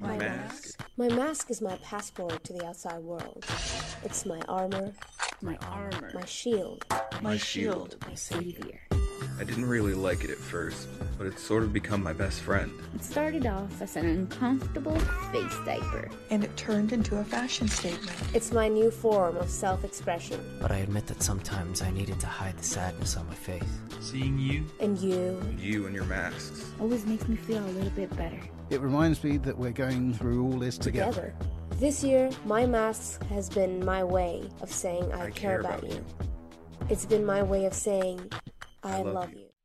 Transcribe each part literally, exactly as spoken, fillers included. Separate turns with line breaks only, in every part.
My mask.
My mask is my passport to the outside world. It's my armor.
My armor.
My shield.
My shield.
My savior.
I didn't really like it at first, but it's sort of become my best friend.
It started off as an uncomfortable space diaper.
And it turned into a fashion statement.
It's my new form of self-expression.
But I admit that sometimes I needed to hide the sadness on my face.
Seeing you.
And you.
And you and your masks.
Always makes me feel a little bit better.
It reminds me that we're going through all this together.
Together. This year, my mask has been my way of saying I,
I
care, care about, about you. you. It's been my way of saying I, I love, love you. you.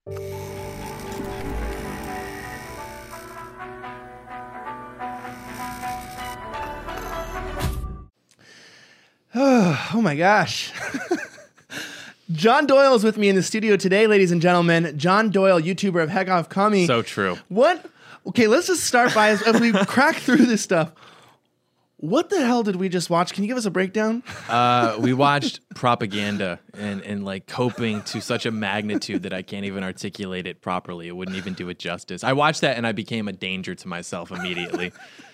Oh my gosh. John Doyle is with me in the studio today, ladies and gentlemen. John Doyle, YouTuber of Heck Off Commie.
So true.
What? Okay, let's just start by, as, as we crack through this stuff, what the hell did we just watch? Can you give us a breakdown?
Uh, we watched propaganda and, and like coping to such a magnitude that I can't even articulate it properly. It wouldn't even do it justice. I watched that and I became a danger to myself immediately.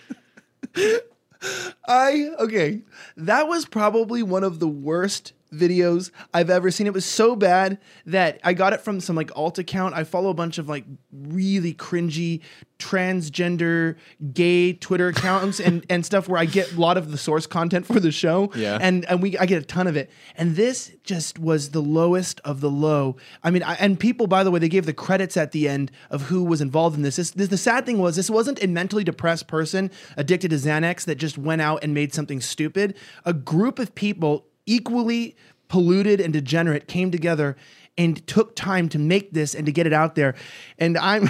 I, okay, that was probably one of the worst videos I've ever seen. It was so bad that I got it from some like alt account. I follow a bunch of like really cringy transgender gay Twitter accounts and, and stuff where I get a lot of the source content for the show.
Yeah. And
and we I get a ton of it. And this just was the lowest of the low. I mean, I, and people, by the way, they gave the credits at the end of who was involved in this. This, this. The sad thing was this wasn't a mentally depressed person addicted to Xanax that just went out and made something stupid. A group of people equally polluted and degenerate came together and took time to make this and to get it out there. And I'm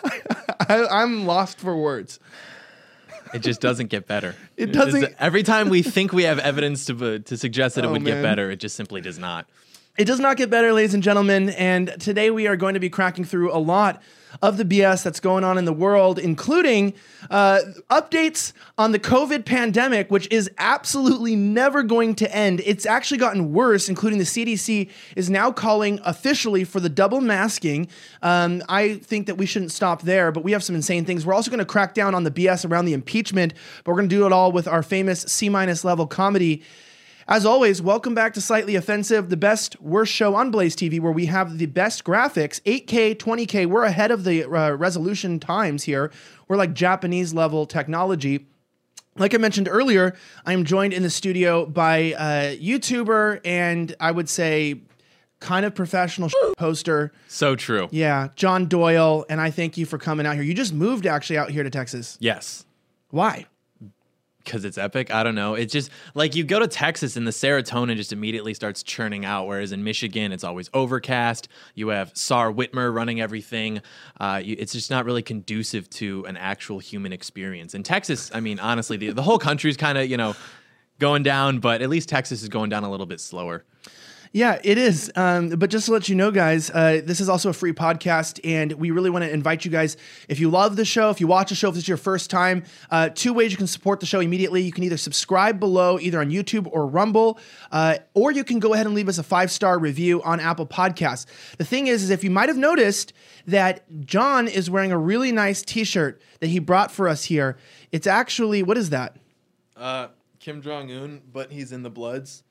I, I'm lost for words.
It just doesn't get better.
It doesn't.
Just, every time we think we have evidence to to suggest that it
oh,
would
man.
get better, it just simply does not.
It does not get better, ladies and gentlemen. And today we are going to be cracking through a lot of the B S that's going on in the world, including uh, updates on the COVID pandemic, which is absolutely never going to end. It's actually gotten worse, including the C D C is now calling officially for the double masking. Um, I think that we shouldn't stop there, but we have some insane things. We're also going to crack down on the B S around the impeachment, but we're going to do it all with our famous C-minus level comedy. As always, welcome back to Slightly Offensive, the best, worst show on Blaze T V, where we have the best graphics, eight K, twenty K. We're ahead of the uh, resolution times here. We're like Japanese level technology. Like I mentioned earlier, I'm joined in the studio by a YouTuber and I would say kind of professional poster.
So true.
Yeah, John Doyle, and I thank you for coming out here. You just moved actually out here to Texas.
Yes.
Why?
Because it's epic. I don't know. It's just like you go to Texas and the serotonin just immediately starts churning out. Whereas in Michigan, it's always overcast. You have Sar Whitmer running everything. Uh, you, it's just not really conducive to an actual human experience. In Texas, I mean, honestly, the, the whole country's kind of, you know, going down, but at least Texas is going down a little bit slower.
Yeah, it is. Um, but just to let you know, guys, uh, this is also a free podcast, and we really want to invite you guys, if you love the show, if you watch the show, if this is your first time, uh, two ways you can support the show immediately. You can either subscribe below, either on YouTube or Rumble, uh, or you can go ahead and leave us a five-star review on Apple Podcasts. The thing is, is if you might have noticed that John is wearing a really nice t-shirt that he brought for us here. It's actually, what is that?
Uh, Kim Jong-un, but he's in the Bloods.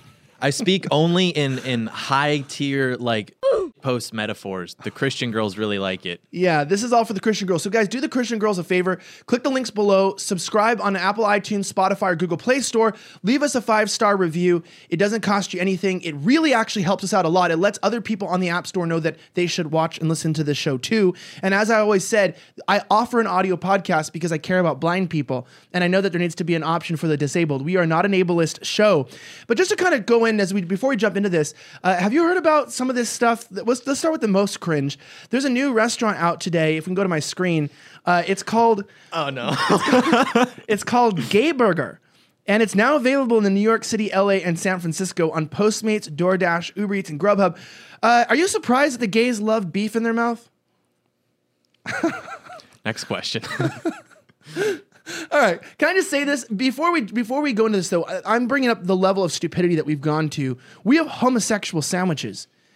I speak only in, in high tier, like, post metaphors. The Christian girls really like it.
Yeah, this is all for the Christian girls. So guys, do the Christian girls a favor. Click the links below. Subscribe on Apple iTunes, Spotify, or Google Play Store. Leave us a five-star review. It doesn't cost you anything. It really actually helps us out a lot. It lets other people on the App Store know that they should watch and listen to this show too. And as I always said, I offer an audio podcast because I care about blind people. And I know that there needs to be an option for the disabled. We are not an ableist show. But just to kind of go in, as we before we jump into this, uh, have you heard about some of this stuff? That was, let's start with the most cringe. There's a new restaurant out today. If we can go to my screen, uh, it's called.
Oh no!
it's, called, it's called Gay Burger, and it's now available in the New York City, L A, and San Francisco on Postmates, DoorDash, Uber Eats, and Grubhub. Uh, are you surprised that the gays love beef in their mouth?
Next question.
All right. Can I just say this before we before we go into this though? I, I'm bringing up the level of stupidity that we've gone to. We have homosexual sandwiches.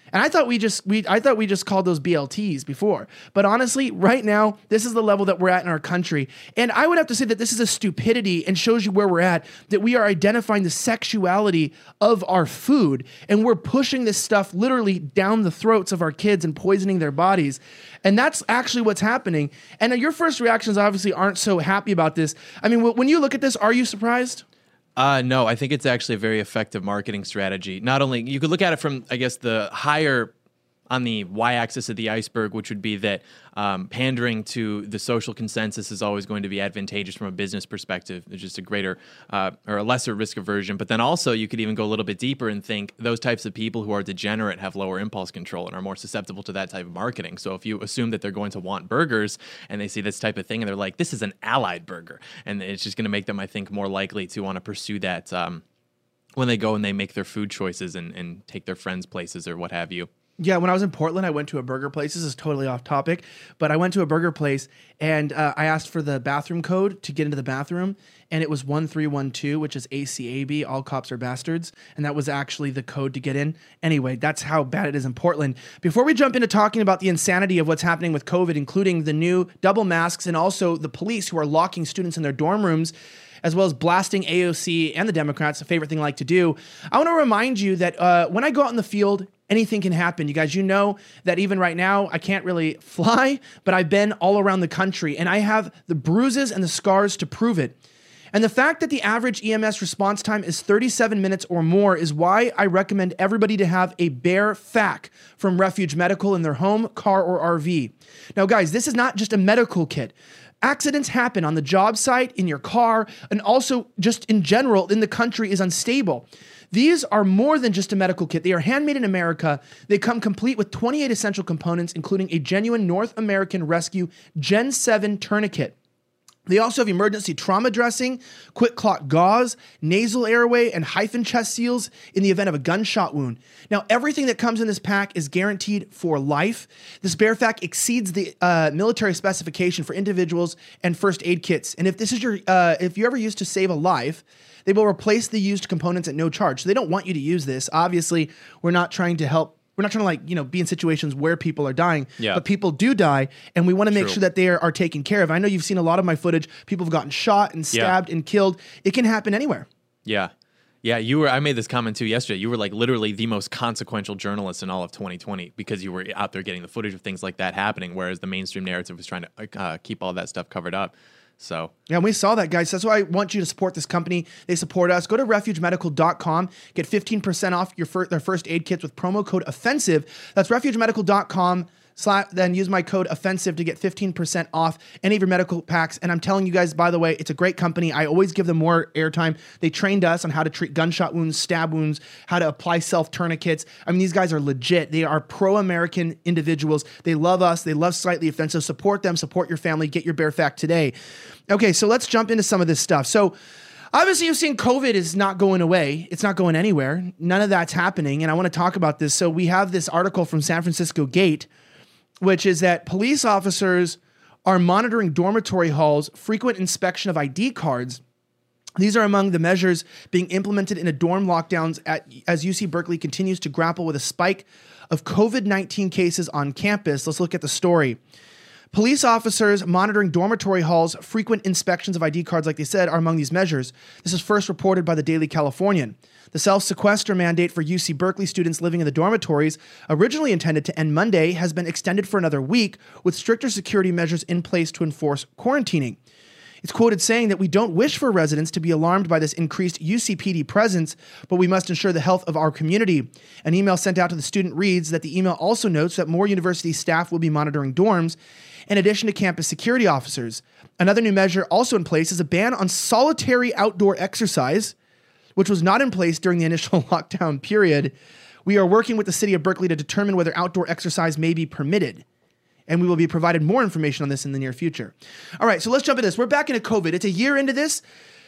And I thought we just we I thought we just called those B L Ts before. But honestly, right now, this is the level that we're at in our country. And I would have to say that this is a stupidity and shows you where we're at, that we are identifying the sexuality of our food and we're pushing this stuff literally down the throats of our kids and poisoning their bodies. And that's actually what's happening. And your first reactions obviously aren't so happy about this. I mean, when you look at this, are you surprised?
Uh, no, I think it's actually a very effective marketing strategy. Not only, you could look at it from, I guess, the higher on the y-axis of the iceberg, which would be that um, pandering to the social consensus is always going to be advantageous from a business perspective. There's just a greater uh, or a lesser risk aversion. But then also you could even go a little bit deeper and think those types of people who are degenerate have lower impulse control and are more susceptible to that type of marketing. So if you assume that they're going to want burgers and they see this type of thing and they're like, this is an Allied burger, and it's just going to make them, I think, more likely to want to pursue that um, when they go and they make their food choices and, and take their friends' places or what have you.
Yeah, when I was in Portland, I went to a burger place. This is totally off topic, but I went to a burger place and uh, I asked for the bathroom code to get into the bathroom, and it was one three one two, which is A C A B, all cops are bastards, and that was actually the code to get in. Anyway, that's how bad it is in Portland. Before we jump into talking about the insanity of what's happening with COVID, including the new double masks and also the police who are locking students in their dorm rooms, as well as blasting A O C and the Democrats, a favorite thing I like to do, I want to remind you that uh, when I go out in the field, anything can happen. You guys, you know that even right now, I can't really fly, but I've been all around the country, and I have the bruises and the scars to prove it. And the fact that the average E M S response time is thirty-seven minutes or more is why I recommend everybody to have a Bear F A C from Refuge Medical in their home, car, or R V. Now, guys, this is not just a medical kit. Accidents happen on the job site, in your car, and also just in general in the country is unstable. These are more than just a medical kit. They are handmade in America. They come complete with twenty-eight essential components, including a genuine North American Rescue Gen seven tourniquet. They also have emergency trauma dressing, quick clot gauze, nasal airway, and hyphen chest seals in the event of a gunshot wound. Now, everything that comes in this pack is guaranteed for life. This Bear F A C exceeds the uh, military specification for individuals and first aid kits. And if this is your, uh, if you ever used to save a life, they will replace the used components at no charge. So they don't want you to use this. Obviously, we're not trying to help. We're not trying to like, you know, be in situations where people are dying,
yeah.
but people do die, and we want to make
True.
sure that they are, are taken care of. I know you've seen a lot of my footage. People have gotten shot and stabbed
yeah.
and killed. It can happen anywhere.
Yeah. Yeah, you were. I made this comment too yesterday. You were like literally the most consequential journalist in all of twenty twenty because you were out there getting the footage of things like that happening, whereas the mainstream narrative was trying to uh, keep all that stuff covered up. So
yeah, we saw that, guys. That's why I want you to support this company. They support us. Go to refuge medical dot com. Get fifteen percent off your fir- their first aid kits with promo code OFFENSIVE. That's refuge medical dot com. Slap, then use my code OFFENSIVE to get fifteen percent off any of your medical packs. And I'm telling you guys, by the way, it's a great company. I always give them more airtime. They trained us on how to treat gunshot wounds, stab wounds, how to apply self-tourniquets. I mean, these guys are legit. They are pro-American individuals. They love us. They love Slightly Offensive. Support them. Support your family. Get your Bear F A C today. Okay, so let's jump into some of this stuff. So obviously, you've seen COVID is not going away. It's not going anywhere. None of that's happening. And I want to talk about this. So we have this article from San Francisco Gate, which is that police officers are monitoring dormitory halls, frequent inspection of I D cards. These are among the measures being implemented in a dorm lockdowns at, as U C Berkeley continues to grapple with a spike of COVID nineteen cases on campus. Let's look at the story. Police officers monitoring dormitory halls, frequent inspections of I D cards, like they said, are among these measures. This is first reported by the Daily Californian. The self-sequester mandate for U C Berkeley students living in the dormitories, originally intended to end Monday, has been extended for another week, with stricter security measures in place to enforce quarantining. It's quoted saying that we don't wish for residents to be alarmed by this increased U C P D presence, but we must ensure the health of our community. An email sent out to the student reads that the email also notes that more university staff will be monitoring dorms, in addition to campus security officers. Another new measure also in place is a ban on solitary outdoor exercise, which was not in place during the initial lockdown period. We are working with the city of Berkeley to determine whether outdoor exercise may be permitted, and we will be provided more information on this in the near future. All right, so let's jump into this. We're back into COVID. It's a year into this,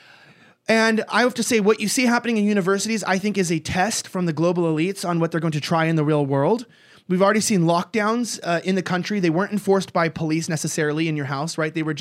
and I have to say what you see happening in universities, I think, is a test from the global elites on what they're going to try in the real world. We've already seen lockdowns uh, in the country. They weren't enforced by police necessarily in your house, right? They were just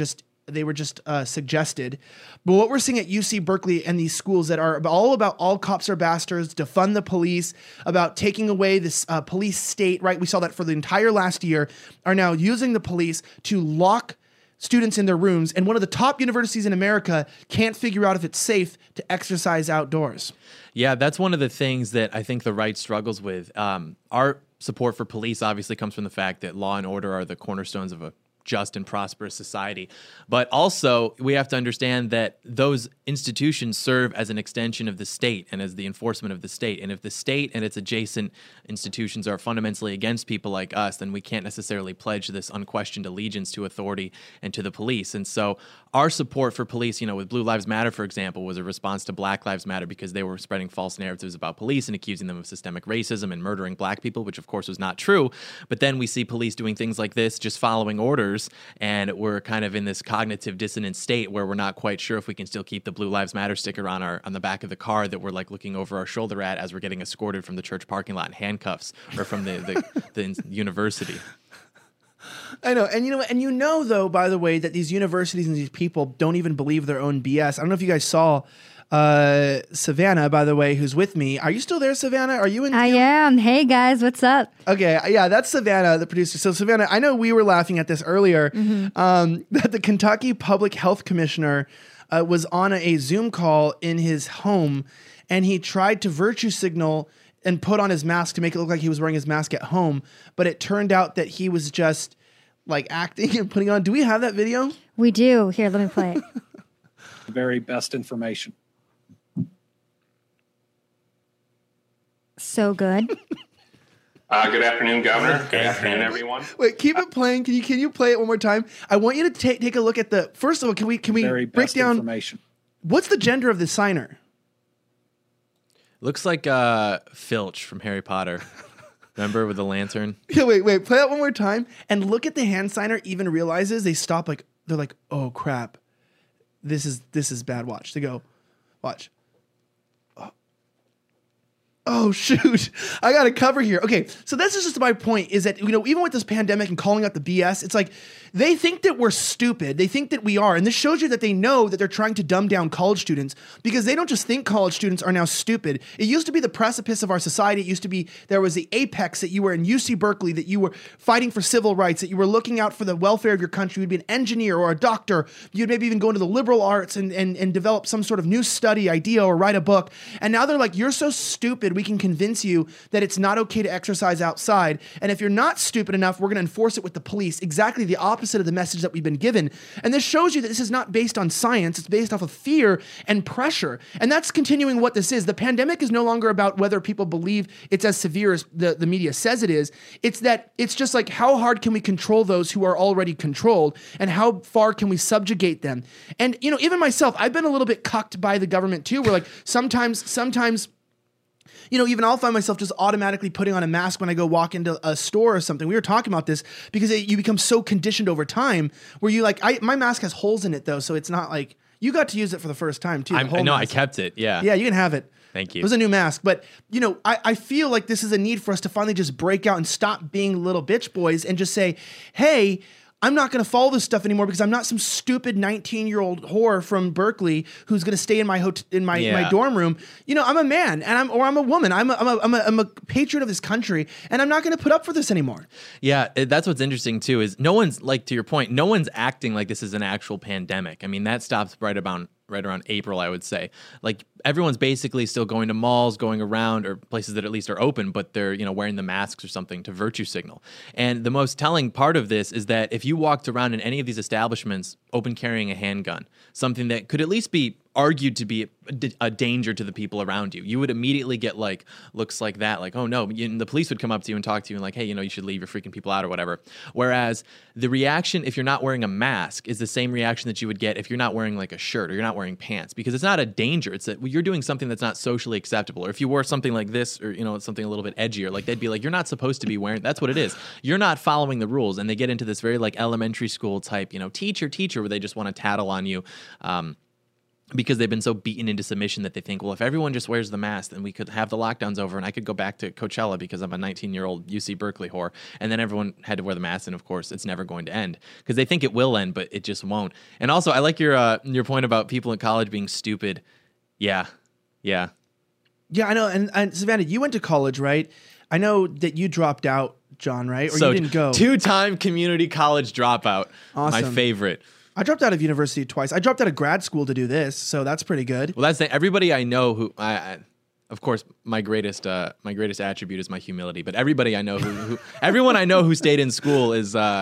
they were just uh, suggested. But what we're seeing at U C Berkeley and these schools that are all about all cops are bastards, defund the police, about taking away this uh, police state, right? We saw that for the entire last year, are now using the police to lock students in their rooms. And one of the top universities in America can't figure out if it's safe to exercise outdoors.
Yeah, that's one of the things that I think the right struggles with. Um, our support for police obviously comes from the fact that law and order are the cornerstones of a just and prosperous society. But also, we have to understand that those institutions serve as an extension of the state and as the enforcement of the state. And if the state and its adjacent institutions are fundamentally against people like us, then we can't necessarily pledge this unquestioned allegiance to authority and to the police. And so our support for police, you know, with Blue Lives Matter, for example, was a response to Black Lives Matter because they were spreading false narratives about police and accusing them of systemic racism and murdering black people, which of course was not true. But then we see police doing things like this, just following orders, and we're kind of in this cognitive dissonant state where we're not quite sure if we can still keep the Blue Lives Matter sticker on our on the back of the car that we're like looking over our shoulder at as we're getting escorted from the church parking lot in handcuffs or from the, the, the university.
I know. And you know, and you know, though, by the way, that these universities and these people don't even believe their own B S. I don't know if you guys saw uh, Savannah, by the way, who's with me. Are you still there, Savannah? Are you in?
I am. Hey, guys, what's up?
Okay. Yeah, that's Savannah, the producer. So, Savannah, I know we were laughing at this earlier, mm-hmm. um, that the Kentucky Public Health Commissioner uh, was on a, a Zoom call in his home, and he tried to virtue signal and put on his mask to make it look like he was wearing his mask at home. But it turned out that he was just like acting and putting on. Do we have that video?
We do. Here, let me play it.
The very best information.
So good.
Uh, good afternoon, Governor. Good afternoon, everyone.
Wait, keep it playing. Can you can you play it one more time? I want you to take take a look at the. First of all, can we can we
very
break
best
down
information.
What's the gender of the signer?
Looks like uh, Filch from Harry Potter. Remember with the lantern?
Yeah, wait, wait. Play that one more time and look at the hand signer. Even realizes they stop. Like they're like, oh crap, this is this is bad. Watch. They go, watch. Oh, shoot. I got to cover here. Okay, so this is just my point is that, you know, even with this pandemic and calling out the B S, it's like they think that we're stupid. They think that we are. And this shows you that they know that they're trying to dumb down college students because they don't just think college students are now stupid. It used to be the precipice of our society. It used to be there was the apex that you were in U C Berkeley, that you were fighting for civil rights, that you were looking out for the welfare of your country. You'd be an engineer or a doctor. You'd maybe even go into the liberal arts and, and, and develop some sort of new study idea or write a book. And now they're like, you're so stupid. We can convince you that it's not okay to exercise outside. And if you're not stupid enough, we're going to enforce it with the police. Exactly the opposite of the message that we've been given. And this shows you that this is not based on science. It's based off of fear and pressure. And that's continuing what this is. The pandemic is no longer about whether people believe it's as severe as the, the media says it is. It's that it's just like, how hard can we control those who are already controlled? And how far can we subjugate them? And, you know, even myself, I've been a little bit cucked by the government too, where like sometimes, sometimes, you know, even I'll find myself just automatically putting on a mask when I go walk into a store or something. We were talking about this because it, you become so conditioned over time where you like, I, my mask has holes in it though. So it's not like, you got to use it for the first time too.
I know, I kept it. Yeah.
Yeah, you can have it.
Thank you.
It was a new mask. But, you know, I, I feel like this is a need for us to finally just break out and stop being little bitch boys and just say, hey, I'm not going to follow this stuff anymore because I'm not some stupid nineteen-year-old whore from Berkeley who's going to stay in my hot- in my,
yeah.
my dorm room. You know, I'm a man and I'm or I'm a woman. I'm a, I'm a, I'm a, I'm a patriot of this country, and I'm not going to put up for this anymore.
Yeah, that's what's interesting too is no one's, like, to your point, no one's acting like this is an actual pandemic. I mean, that stops right about right around April, I would say. Like, everyone's basically still going to malls, going around, or places that at least are open, but they're, you know, wearing the masks or something to virtue signal. And the most telling part of this is that if you walked around in any of these establishments open carrying a handgun, something that could at least be argued to be a, a danger to the people around you, you would immediately get like looks like that, like, oh no, you, the police would come up to you and talk to you and like, hey, you know, you should leave, you're freaking people out or whatever. Whereas the reaction if you're not wearing a mask is the same reaction that you would get if you're not wearing like a shirt or you're not wearing pants, because it's not a danger. It's that you're doing something that's not socially acceptable. Or if you wore something like this, or, you know, something a little bit edgier, like they'd be like, you're not supposed to be wearing, that's what it is. You're not following the rules. And they get into this very like elementary school type, you know, teacher, teacher, where they just want to tattle on you. Um, because they've been so beaten into submission that they think, well, if everyone just wears the mask, then we could have the lockdowns over and I could go back to Coachella because I'm a nineteen-year-old U C Berkeley whore. And then everyone had to wear the mask, and of course, it's never going to end because they think it will end, but it just won't. And also, I like your uh, your point about people in college being stupid. Yeah, yeah.
Yeah, I know. And, and Savannah, you went to college, right? I know that you dropped out, John, right? Or
so,
you didn't go.
Two-time community college dropout.
Awesome.
My favorite.
I dropped out of university twice. I dropped out of grad school to do this, so that's pretty good.
Well, that's the, everybody I know who, I, I, of course, my greatest uh, my greatest attribute is my humility. But everybody I know who, who everyone I know who stayed in school is uh,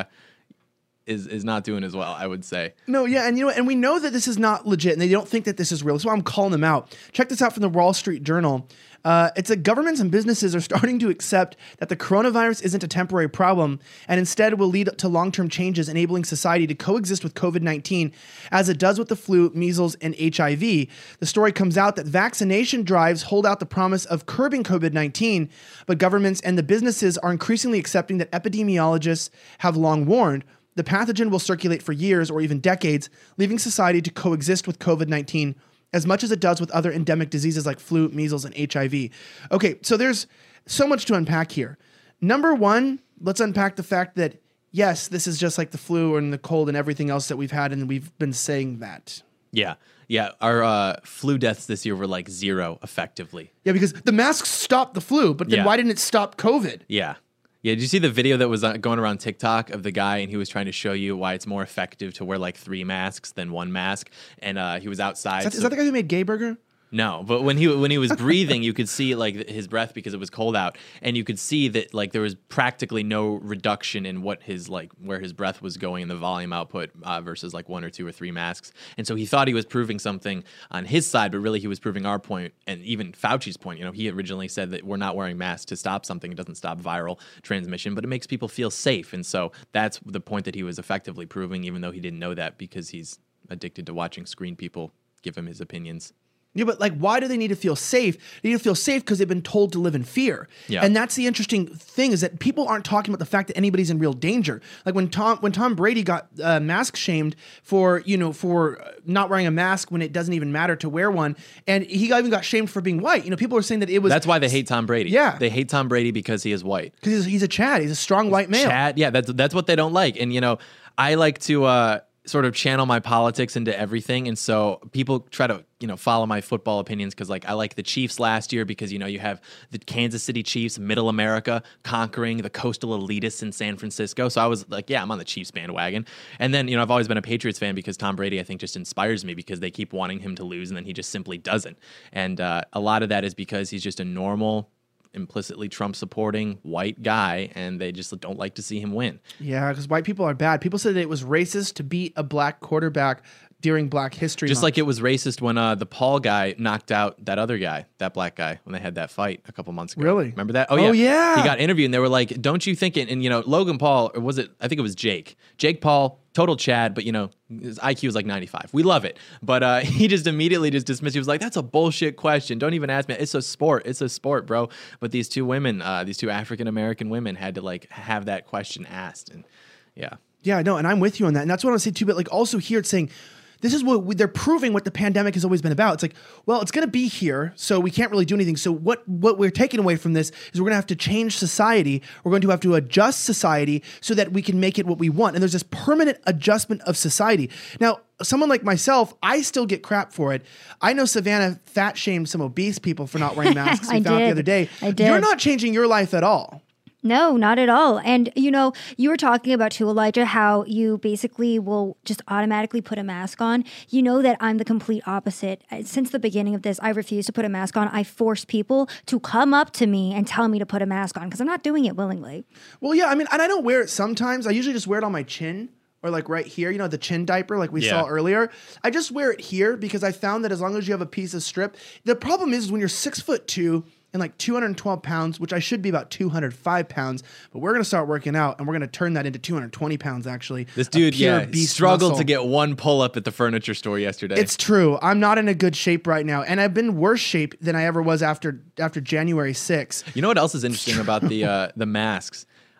is is not doing as well, I would say.
No, yeah, and you know, and we know that this is not legit, and they don't think that this is real. That's why I'm calling them out. Check this out from the Wall Street Journal. Uh, it's that governments and businesses are starting to accept that the coronavirus isn't a temporary problem and instead will lead to long-term changes enabling society to coexist with COVID nineteen as it does with the flu, measles, and H I V. The story comes out that vaccination drives hold out the promise of curbing COVID nineteen, but governments and the businesses are increasingly accepting that epidemiologists have long warned the pathogen will circulate for years or even decades, leaving society to coexist with COVID nineteen as much as it does with other endemic diseases like flu, measles, and H I V. Okay, so there's so much to unpack here. Number one, let's unpack the fact that, yes, this is just like the flu and the cold and everything else that we've had, and we've been saying that.
Yeah, yeah. Our uh, flu deaths this year were like zero, effectively.
Yeah, because the masks stopped the flu, but then
Yeah.
why didn't it stop COVID?
Yeah. Yeah, did you see the video that was uh, going around TikTok of the guy, and he was trying to show you why it's more effective to wear like three masks than one mask, and uh, he was outside.
Is that,
so-
is that the guy who made Gay Burger?
No, but when he when he was breathing, you could see like his breath because it was cold out, and you could see that like there was practically no reduction in what his like where his breath was going in the volume output uh, versus like one or two or three masks. And so he thought he was proving something on his side, but really he was proving our point, and even Fauci's point. You know, he originally said that we're not wearing masks to stop something; it doesn't stop viral transmission, but it makes people feel safe. And so that's the point that he was effectively proving, even though he didn't know that because he's addicted to watching screen people give him his opinions.
Yeah, but like, why do they need to feel safe? They need to feel safe because they've been told to live in fear.
Yeah.
And that's the interesting thing is that people aren't talking about the fact that anybody's in real danger. Like when Tom when Tom Brady got uh, mask shamed for, you know, for not wearing a mask when it doesn't even matter to wear one. And he got, even got shamed for being white. You know, people are saying that it was...
That's why they hate Tom Brady.
Yeah.
They hate Tom Brady because he is white.
Because he's, he's a Chad. He's a strong white male.
Chad, yeah, that's, that's what they don't like. And, you know, I like to... Uh, sort of channel my politics into everything, and so people try to you know follow my football opinions because like I like the Chiefs last year because you know you have the Kansas City Chiefs, Middle America, conquering the coastal elitists in San Francisco. So I was like, yeah, I'm on the Chiefs bandwagon. And then you know I've always been a Patriots fan because Tom Brady I think just inspires me because they keep wanting him to lose and then he just simply doesn't. And uh, a lot of that is because he's just a normal, implicitly Trump supporting white guy, and they just don't like to see him win.
Yeah, because white people are bad. People said that it was racist to beat a black quarterback during Black History
Just
Month.
like it was racist when uh, the Paul guy knocked out that other guy, that black guy, when they had that fight a couple months ago.
Really?
Remember that?
Oh, yeah.
He got interviewed, and they were like, don't you think it? And, you know, Logan Paul, or was it, I think it was Jake. Jake Paul, total Chad, but, you know, his I Q is like ninety-five. We love it. But uh, he just immediately just dismissed. He was like, that's a bullshit question. Don't even ask me. It's a sport. It's a sport, bro. But these two women, uh, these two African-American women had to, like, have that question asked. And, yeah.
Yeah, no, and I'm with you on that. And that's what I want to say too. But like also here it's saying, this is what we, they're proving what the pandemic has always been about. It's like, well, it's going to be here, so we can't really do anything. So what what we're taking away from this is we're going to have to change society. We're going to have to adjust society so that we can make it what we want. And there's this permanent adjustment of society. Now, someone like myself, I still get crap for it. I know Savannah fat shamed some obese people for not wearing masks.
I
we found
did.
the other day.
I did.
You're not changing your life at all.
No, not at all. And, you know, you were talking about too, Elijah, how you basically will just automatically put a mask on. You know that I'm the complete opposite. Since the beginning of this, I refuse to put a mask on. I force people to come up to me and tell me to put a mask on because I'm not doing it willingly.
Well, yeah, I mean, and I don't wear it sometimes. I usually just wear it on my chin or like right here, you know, the chin diaper like we
Yeah.
saw earlier. I just wear it here because I found that as long as you have a piece of strip, the problem is when you're six foot two and like two hundred twelve pounds, which I should be about two hundred five pounds, but we're going to start working out and we're going to turn that into two hundred twenty pounds actually.
This
of
dude,
pure
yeah,
beast
struggled
muscle.
to get one pull-up at the furniture store yesterday.
It's true. I'm not in a good shape right now, and I've been worse shape than I ever was after after January sixth.
You know what else is interesting about the uh, the masks?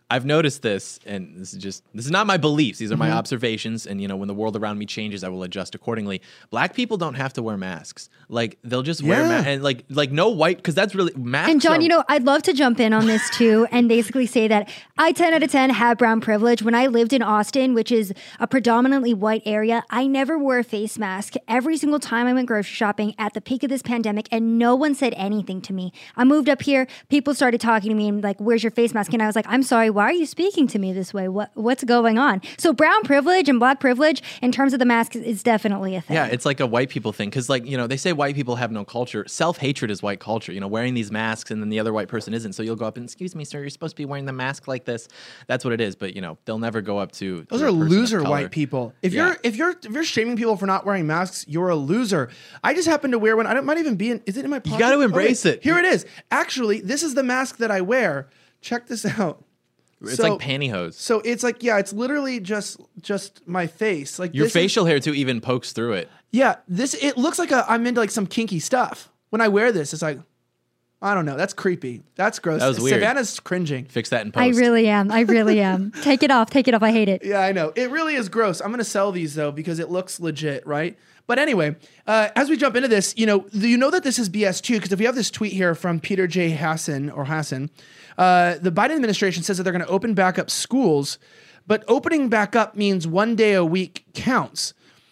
I've noticed this, and this is just this is not my beliefs. These are my
Mhm.
observations, and you know, when the world around me changes, I will adjust accordingly. Black people don't have to wear masks. Like they'll just wear
Yeah.
ma- and like like no white because that's really masks.
And John,
are-
you know, I'd love to jump in on this too and basically say that I ten out of ten have brown privilege. When I lived in Austin, which is a predominantly white area, I never wore a face mask every single time I went grocery shopping at the peak of this pandemic, and no one said anything to me. I moved up here, people started talking to me and like, where's your face mask? And I was like, I'm sorry, why are you speaking to me this way? What What's going on? So brown privilege and black privilege in terms of the mask is definitely a thing.
Yeah, it's like a white people thing because, like, you know, they say white people have no culture. Self-hatred is white culture. You know, wearing these masks and then the other white person isn't. So you'll go up and, excuse me, sir, you're supposed to be wearing the mask like this. That's what it is. But, you know, they'll never go up to
Those
to
are
a person of
loser
color.
white people. If
Yeah.
you're if you're if you're shaming people for not wearing masks, you're a loser. I just happen to wear one. I don't might even be in. Is it in my pocket?
got to embrace
Okay,
it.
Here it is. Actually, this is the mask that I wear. Check this out.
It's
So-
like pantyhose.
So it's like yeah, it's literally just just my face. Like
Your
this is-
facial hair too even pokes through it.
yeah, this it looks like a, I'm into like some kinky stuff. When I wear this, it's like I don't know. That's creepy. That's gross.
That was weird.
Savannah's cringing.
Fix that in post.
I really am. I really am. Take it off. Take it off. I hate it.
Yeah, I know. It really is gross. I'm going to sell these, though, because it looks legit, right? But anyway, uh, as we jump into this, you know, do you know that this is B S too? Because if we have this tweet here from Peter J. Hassan, or Hassan, uh, the Biden administration says that they're going to open back up schools, but opening back up means one day a week counts.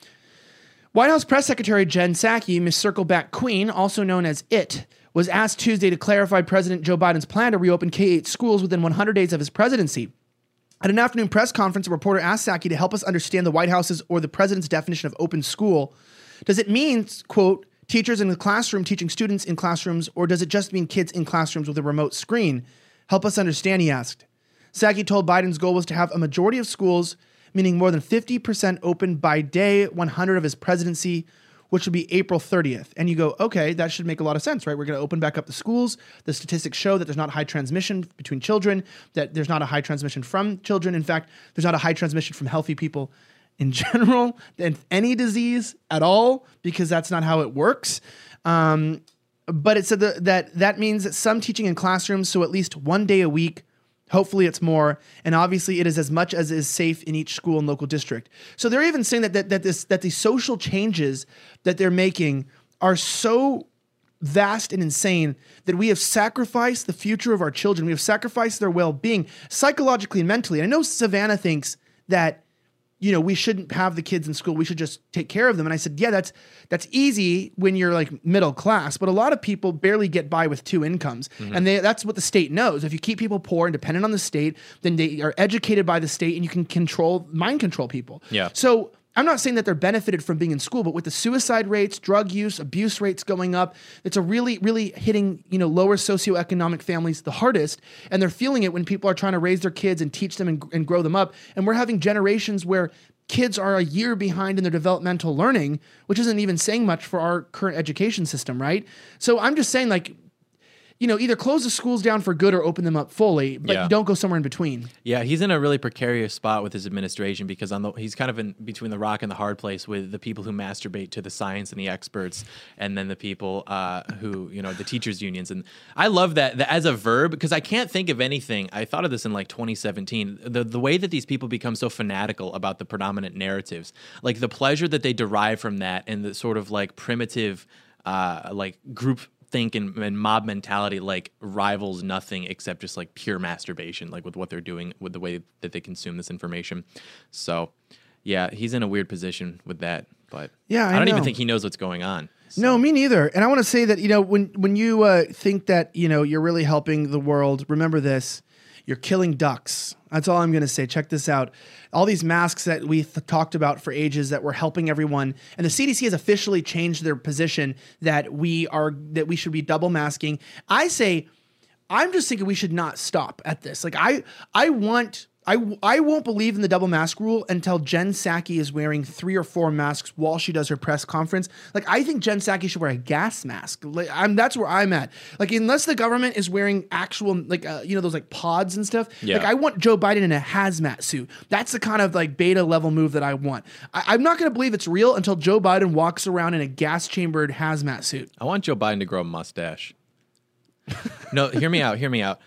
White House Press Secretary Jen Psaki, Miss Circleback Queen, also known as IT, was asked Tuesday to clarify President Joe Biden's plan to reopen K eight schools within one hundred days of his presidency. At an afternoon press conference, a reporter asked Psaki to help us understand the White House's or the president's definition of open school. Does it mean, quote, teachers in the classroom teaching students in classrooms, or does it just mean kids in classrooms with a remote screen? Help us understand, he asked. Psaki told Biden's goal was to have a majority of schools, meaning more than fifty percent open by day one hundred of his presidency, which would be April thirtieth. And you go, okay, that should make a lot of sense, right? We're going to open back up the schools. The statistics show that there's not high transmission between children, that there's not a high transmission from children. In fact, there's not a high transmission from healthy people in general, than any disease at all, because that's not how it works. Um, but it said that, that that means that some teaching in classrooms, so at least one day a week. Hopefully it's more, and obviously it is as much as is safe in each school and local district. So they're even saying that that, that this that the social changes that they're making are so vast and insane that we have sacrificed the future of our children. We have sacrificed their well-being psychologically and mentally. I know Savannah thinks that, you know, we shouldn't have the kids in school. We should just take care of them. And I said, yeah, that's that's easy when you're like middle class, but a lot of people barely get by with two incomes.
Mm-hmm.
And they, that's what the state knows. If you keep people poor and dependent on the state, then they are educated by the state and you can control, mind control people.
Yeah.
So I'm not saying that they're benefited from being in school, but with the suicide rates, drug use, abuse rates going up, it's a really, really hitting, you know, lower socioeconomic families the hardest. And they're feeling it when people are trying to raise their kids and teach them and, and grow them up. And we're having generations where kids are a year behind in their developmental learning, which isn't even saying much for our current education system, right? So I'm just saying, like, you know, either close the schools down for good or open them up fully, but
Yeah.
you don't go somewhere in between.
Yeah, he's in a really precarious spot with his administration because on the he's kind of in between the rock and the hard place with the people who masturbate to the science and the experts, and then the people uh, who, you know, the teachers unions. And I love that, that as a verb, because I can't think of anything. I thought of this in like twenty seventeen. The the way that these people become so fanatical about the predominant narratives, like the pleasure that they derive from that, and the sort of like primitive, uh, like group think and, and mob mentality like rivals nothing except just like pure masturbation, like with what they're doing with the way that they consume this information. So yeah, he's in a weird position with that, but
Yeah, I
I don't even
know.
think he knows what's going on.
No, me neither. And I want to say that, you know, when when you uh, think that, you know, you're really helping the world, remember this: you're killing ducks. That's all I'm going to say. Check this out. All these masks that we th- talked about for ages that were helping everyone, and the C D C has officially changed their position that we are that we should be double masking. I say, I'm just thinking we should not stop at this. Like I, I want. I, I won't believe in the double mask rule until Jen Psaki is wearing three or four masks while she does her press conference. Like, I think Jen Psaki should wear a gas mask. Like, I'm, that's where I'm at. Like, unless the government is wearing actual, like, uh, you know, those like pods and stuff.
Yeah.
Like, I want Joe Biden in a hazmat suit. That's the kind of like beta level move that I want. I, I'm not going to believe it's real until Joe Biden walks around in a gas chambered hazmat suit.
I want Joe Biden to grow a mustache. No, hear me out. Hear me out.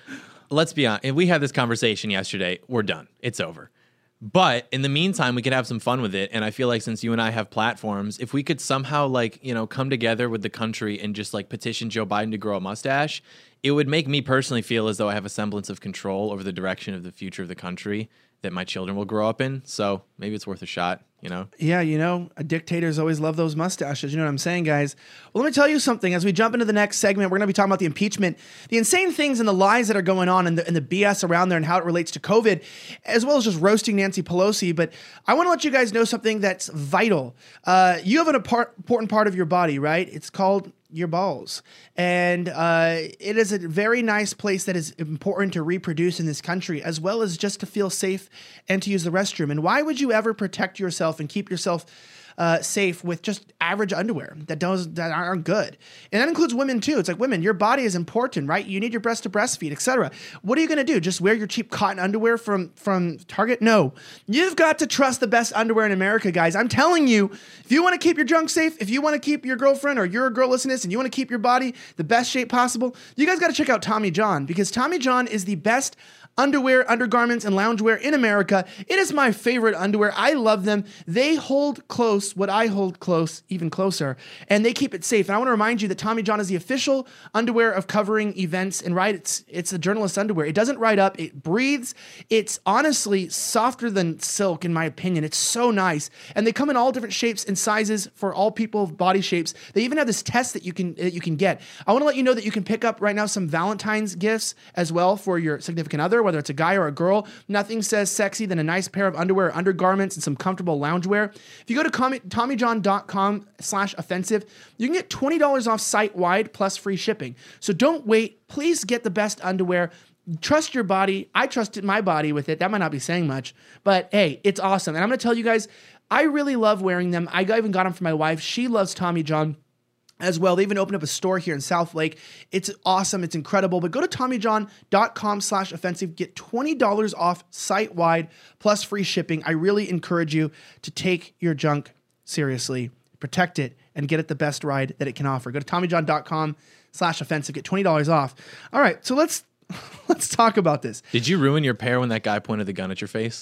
let's be honest. We had this conversation yesterday. We're done. It's over. But in the meantime, we could have some fun with it. And I feel like since you and I have platforms, if we could somehow like, you know, come together with the country and just like petition Joe Biden to grow a mustache, it would make me personally feel as though I have a semblance of control over the direction of the future of the country that my children will grow up in. So maybe it's worth a shot, you know?
Yeah, you know, dictators always love those mustaches. You know what I'm saying, guys? Well, let me tell you something. As we jump into the next segment, we're going to be talking about the impeachment, the insane things and the lies that are going on and the, and the B S around there and how it relates to COVID, as well as just roasting Nancy Pelosi. But I want to let you guys know something that's vital. Uh, you have an apart, important part of your body, right? It's called your balls. And uh, it is a very nice place that is important to reproduce in this country, as well as just to feel safe and to use the restroom. And why would you ever protect yourself and keep yourself uh, safe with just average underwear that does that aren't good? And that includes women too. It's like, women, your body is important, right? You need your breast to breastfeed, et cetera. What are you going to do? Just wear your cheap cotton underwear from, from Target? No. You've got to trust the best underwear in America, guys. I'm telling you, if you want to keep your junk safe, if you want to keep your girlfriend or you're a girl listening to this and you want to keep your body the best shape possible, you guys got to check out Tommy John, because Tommy John is the best underwear, undergarments, and loungewear in America. It is my favorite underwear. I love them. They hold close what I hold close, even closer, and they keep it safe. And I want to remind you that Tommy John is the official underwear of covering events. And right, it's it's a journalist underwear. It doesn't ride up. It breathes. It's honestly softer than silk, in my opinion. It's so nice. And they come in all different shapes and sizes for all people of body shapes. They even have this test that you can that you can get. I want to let you know that you can pick up right now some Valentine's gifts as well for your significant other, whether it's a guy or a girl. Nothing says sexy than a nice pair of underwear or undergarments and some comfortable loungewear. If you go to com- TommyJohn.com slash offensive, you can get twenty dollars off site-wide plus free shipping. So don't wait. Please get the best underwear. Trust your body. I trusted my body with it. That might not be saying much, but hey, it's awesome. And I'm going to tell you guys, I really love wearing them. I even got them for my wife. She loves Tommy John as well. They even opened up a store here in South Lake. It's awesome. It's incredible. But go to TommyJohn.com slash offensive. Get twenty dollars off site-wide plus free shipping. I really encourage you to take your junk seriously, protect it, and get it the best ride that it can offer. Go to TommyJohn.com slash offensive. Get twenty dollars off. All right, so let's let's talk about this.
Did you ruin your pair when that guy pointed the gun at your face?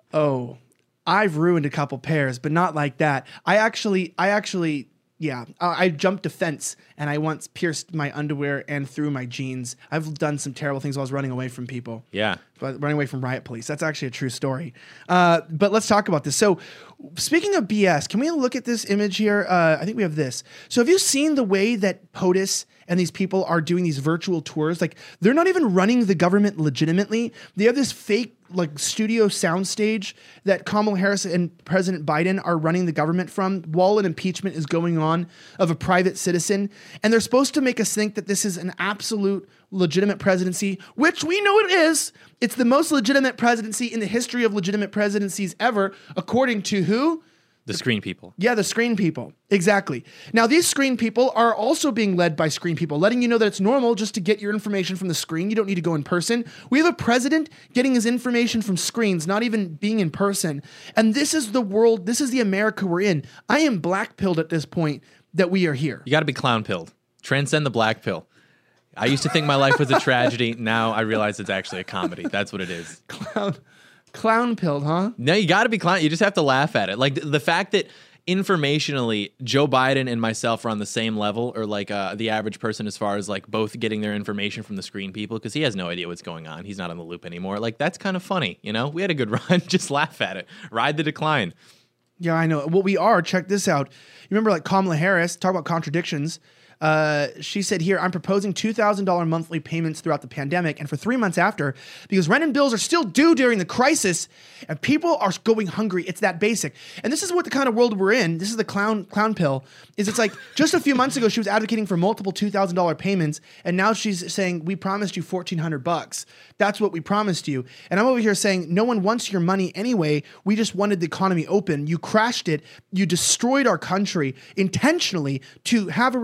Oh, I've ruined a couple pairs, but not like that. I actually, I actually... Yeah, I jumped a fence and I once pierced my underwear and through my jeans. I've done some terrible things while I was running away from people.
Yeah.
But running away from riot police. That's actually a true story. Uh, but let's talk about this. So speaking of B S, can we look at this image here? Uh, I think we have this. So have you seen the way that POTUS and these people are doing these virtual tours? Like, they're not even running the government legitimately. They have this fake like studio soundstage that Kamala Harris and President Biden are running the government from while an impeachment is going on of a private citizen. And they're supposed to make us think that this is an absolute legitimate presidency, which we know it is. It's the most legitimate presidency in the history of legitimate presidencies ever, according to who?
The screen people.
Yeah, the screen people. Exactly. Now, these screen people are also being led by screen people, letting you know that it's normal just to get your information from the screen. You don't need to go in person. We have a president getting his information from screens, not even being in person. And this is the world, this is the America we're in. I am black-pilled at this point that we are here.
You got to be clown-pilled. Transcend the black pill. I used to think my life was a tragedy. Now I realize it's actually a comedy. That's what it is.
Clown. Clown pilled, huh?
No, you got to be clown. You just have to laugh at it. Like the, the fact that informationally, Joe Biden and myself are on the same level, or like uh, the average person, as far as like both getting their information from the screen people, because he has no idea what's going on. He's not on the loop anymore. Like, that's kind of funny. You know, we had a good run. Just laugh at it. Ride the decline.
Yeah, I know. Well, we are. Check this out. You remember like Kamala Harris, talk about contradictions. Uh, she said here, I'm proposing two thousand dollars monthly payments throughout the pandemic and for three months after, because rent and bills are still due during the crisis and people are going hungry. It's that basic. And this is what the kind of world we're in. This is the clown clown pill. Is it's like just a few months ago, she was advocating for multiple two thousand dollars payments. And now she's saying, we promised you fourteen hundred bucks. That's what we promised you. And I'm over here saying, no one wants your money anyway. We just wanted the economy open. You crashed it. You destroyed our country intentionally to have a regime change.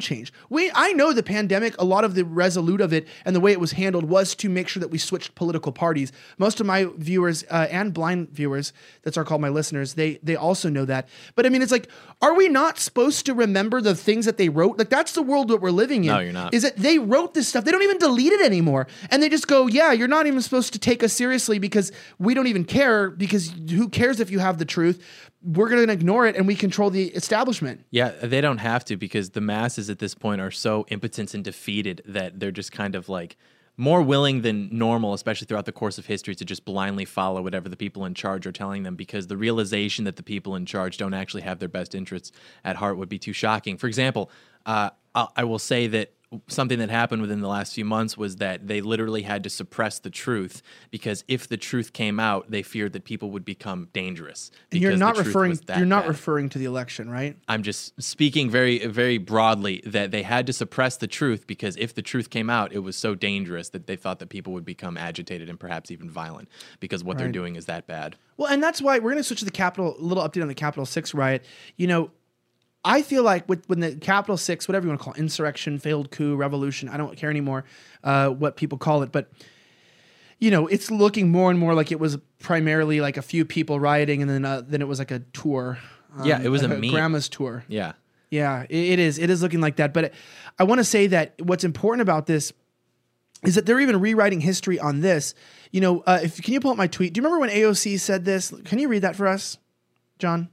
change. We, I know the pandemic, a lot of the resolute of it and the way it was handled was to make sure that we switched political parties. Most of my viewers uh, and blind viewers, that's are called my listeners, they they also know that. But I mean, it's like, are we not supposed to remember the things that they wrote? Like, that's the world that we're living in.
No, you're not.
Is that they wrote this stuff. They don't even delete it anymore. And they just go, yeah, you're not even supposed to take us seriously because we don't even care, because who cares if you have the truth? We're going to ignore it, and we control the establishment.
Yeah, they don't have to, because the masses at this point are so impotent and defeated that they're just kind of like more willing than normal, especially throughout the course of history, to just blindly follow whatever the people in charge are telling them, because the realization that the people in charge don't actually have their best interests at heart would be too shocking. For example, uh, I will say that something that happened within the last few months was that they literally had to suppress the truth, because if the truth came out, they feared that people would become dangerous.
And you're not
the truth
referring
was that
you're not
bad.
referring to the election, right?
I'm just speaking very, very broadly that they had to suppress the truth, because if the truth came out, it was so dangerous that they thought that people would become agitated and perhaps even violent, because what they're
Right.
doing is that bad.
Well, and that's why we're going to switch to the Capitol, a little update on the Capitol six riot. You know, I feel like with when the Capitol six, whatever you want to call it, insurrection, failed coup, revolution, I don't care anymore uh, what people call it, but you know, it's looking more and more like it was primarily like a few people rioting, and then uh, then it was like a tour. Um,
Yeah, it was
like
a meme.
grandma's tour.
Yeah.
Yeah, it, it is. It is looking like that. But it, I want to say that what's important about this is that they're even rewriting history on this. You know, uh, if can you pull up my tweet? Do you remember when A O C said this? Can you read that for us, John?